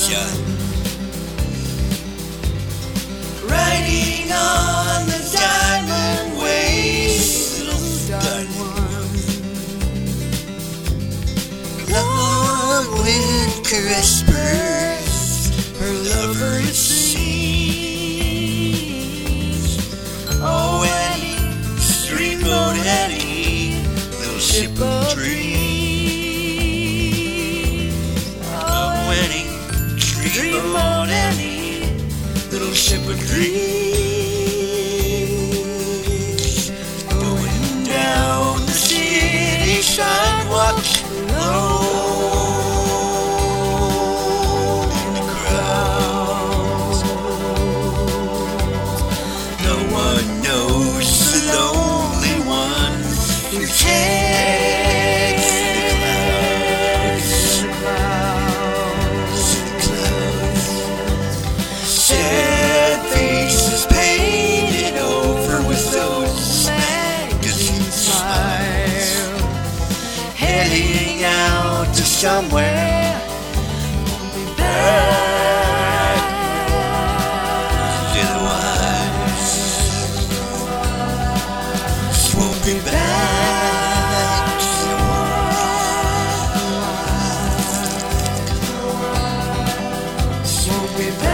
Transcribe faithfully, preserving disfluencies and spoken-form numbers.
ya. Riding on the diamond waves, little diamond. Long wind caress birds, her lover it sees. Oh Annie, steamboat Annie, little ship of dreams. Oh Annie, steamboat Annie, little ship of dreams. Going down the city sidewalk, alone in the crowd. No one knows the lonely one who takes the clouds, the clouds. Sad faces painted over with those magazine smiles, heading out to somewhere, won't be back. Otherwise, won't be back. Won't be back.